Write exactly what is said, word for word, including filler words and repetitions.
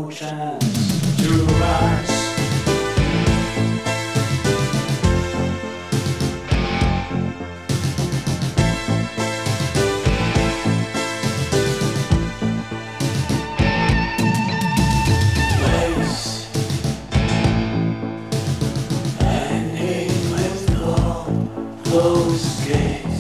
chance to rise. Place ending with the closed gate.